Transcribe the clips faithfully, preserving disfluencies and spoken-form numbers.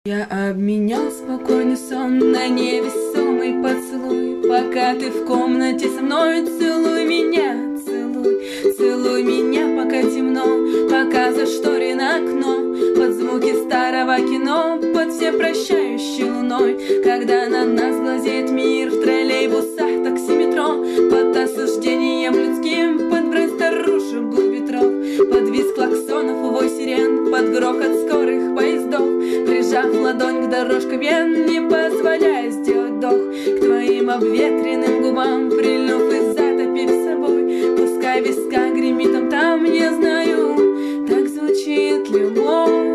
Я обменял спокойный сон на невесомый поцелуй. Пока ты в комнате со мной, целуй меня, целуй, целуй меня, пока темно, пока зашторено окно, под звуки старого кино, под всепрощающей луной, когда на нас глазеет мир в троллейбусах, такси, метро, под осуждением людским, под брань старушек вглубь ветров, под визг клаксонов, вой сирен, под грохот скорых поездов, прижав ладонь к дорожкам вен, не позволяя сделать вдох к твоим обветренным губам, прильнув и затопив собой. Пускай виска гремит там, там, не знаю, так звучит любовь.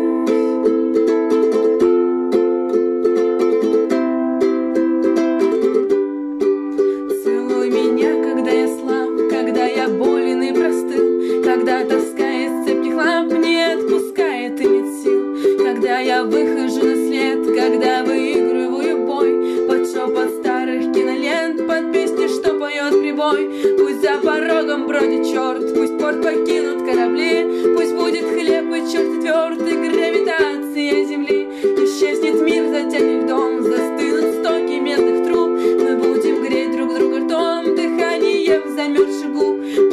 Целуй меня, когда я слаб, когда я болен и простыл, когда тоска из цепких лап не отпускает и нет сил, когда я выхожу на след, когда выигрываю бой под шепот старых кинолент, под песни, что поет прибой. Пусть за порогом бродит черт, пусть порт покинут корабли, пусть будет хлеб и черт твердой гравитация земли. Исчезнет мир, затянет дом, застынут стоки медных труб. Мы будем греть друг друга ртом, дыхание в замерзших губ.